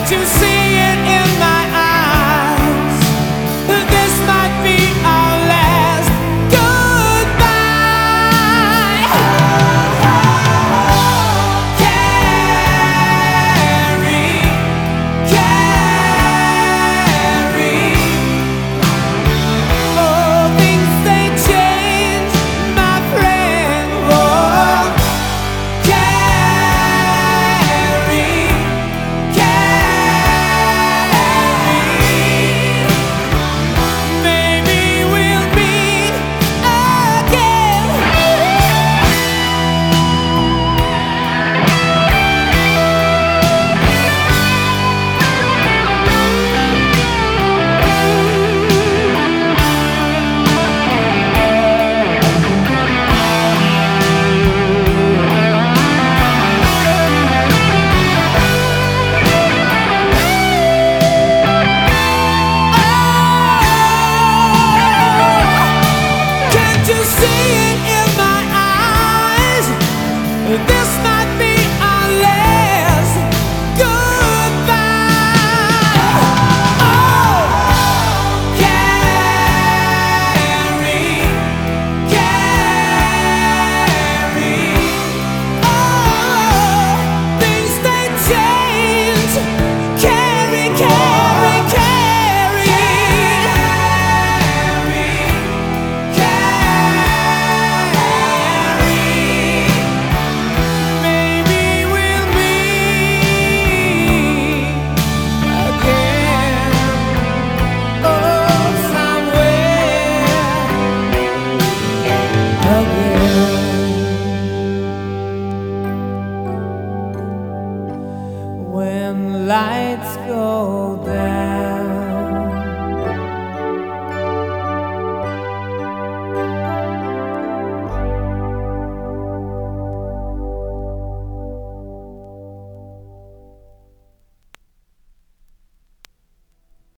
you see it in my eyes? This might be our last goodbye. Carrie, Carrie. Oh, things they change, my friend. Oh, Carrie, Carrie. Maybe we'll meet again. Can't you see it in my eyes? This might be our last goodbye. Oh, Carrie, Carrie. Oh, things they change. Carrie, Carrie, Carrie. Carrie. Maybe we'll meet again. Oh, somewhere again. When lights go down.